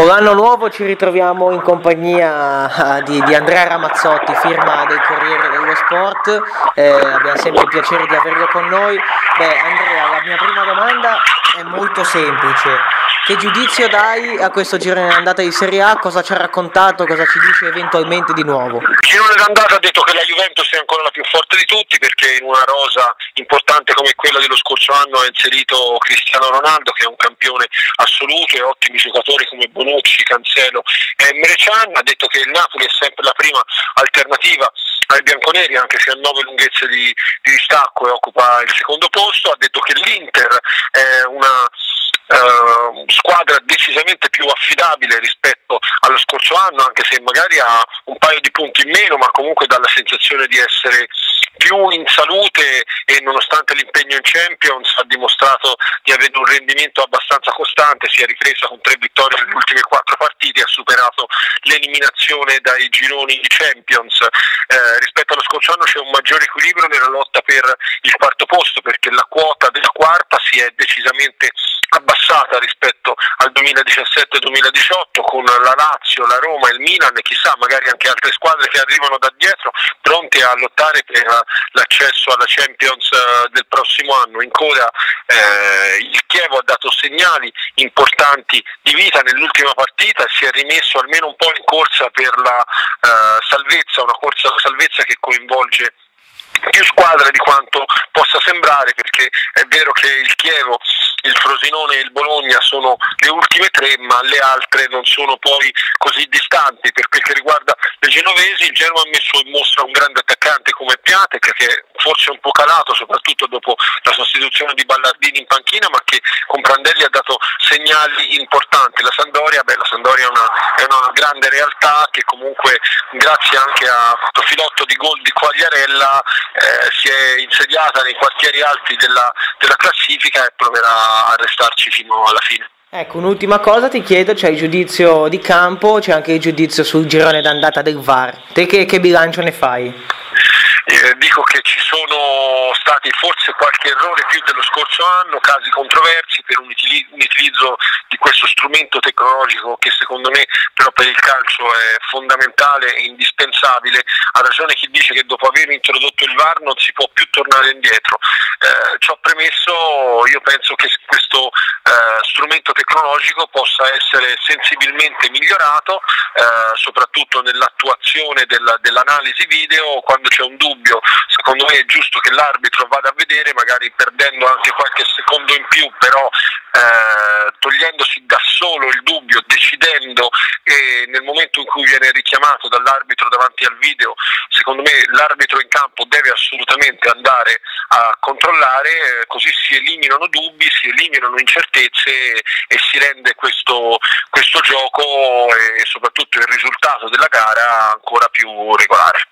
Con l'anno nuovo ci ritroviamo in compagnia di Andrea Ramazzotti, firma del Corriere dello Sport. Abbiamo sempre il piacere di averlo con noi. Andrea, la mia prima domanda è molto semplice. Che giudizio dai a questo girone d'andata di Serie A? Cosa ci ha raccontato? Cosa ci dice eventualmente di nuovo? Il girone d'andata ha detto che la Juventus è ancora la più forte di tutti, perché in una rosa importante come quella dello scorso anno ha inserito Cristiano Ronaldo, che è un campione assoluto, e ottimi giocatori come Bonucci, Cancelo e Emre Can. Ha detto che il Napoli è sempre la prima alternativa ai bianconeri, anche se ha 9 lunghezze di distacco e occupa il secondo posto. Ha detto che l'Inter è una squadra decisamente più affidabile rispetto allo scorso anno, anche se magari ha un paio di punti in meno, ma comunque dà la sensazione di essere più in salute, e nonostante l'impegno in Champions ha dimostrato di avere un rendimento abbastanza costante. Si è ripresa con 3 vittorie nelle ultime 4 partite, ha superato l'eliminazione dai gironi di Champions. Rispetto allo scorso anno c'è un maggiore equilibrio nella lotta per il quarto posto, perché la quota della quarta si è decisamente abbassata rispetto al 2017-2018, con la Lazio, la Roma, il Milan e chissà magari anche altre squadre che arrivano da dietro pronte a lottare per l'accesso alla Champions del prossimo anno. In coda il Chievo ha dato segnali importanti di vita nell'ultima partita e si è rimesso almeno un po' in corsa per la salvezza, una corsa alla salvezza che coinvolge più squadre di quanto possa sembrare, perché è vero che il Chievo, il Frosinone e il Bologna sono le ultime 3, ma le altre non sono poi così distanti. Per quel che riguarda le genovesi, il Genoa ha messo in mostra un grande attaccante come Piatek, che forse è un po' calato soprattutto dopo la sostituzione di Ballardini in panchina, ma che con Prandelli ha dato segnali importanti. La Sampdoria è una grande realtà che comunque, grazie anche a questo filotto di gol di Quagliarella, si è insediata nei quartieri alti della classifica e proverà a restarci fino alla fine. Ecco, un'ultima cosa ti chiedo: c'è il giudizio di campo, c'è anche il giudizio sul girone d'andata del VAR. Te che bilancio ne fai? Dico che ci sono stati forse qualche errore più dello scorso anno, casi controversi per un utilizzo di questo strumento tecnologico che secondo me però per il calcio è fondamentale e indispensabile. Ha ragione chi dice che dopo aver introdotto il VAR non si può più tornare indietro. Ciò premesso, io penso che questo strumento tecnologico possa essere sensibilmente migliorato, soprattutto nell'attuazione dell'analisi video. Quando c'è un dubbio, secondo me è giusto che l'arbitro vada a vedere, magari perdendo anche qualche secondo in più, però togliendosi da solo il dubbio, decidendo, e nel momento in cui viene richiamato dall'arbitro davanti al video, secondo me l'arbitro in campo deve assolutamente andare a controllare, così si eliminano dubbi, si eliminano incertezze e si rende questo gioco e soprattutto il risultato della gara ancora più regolare.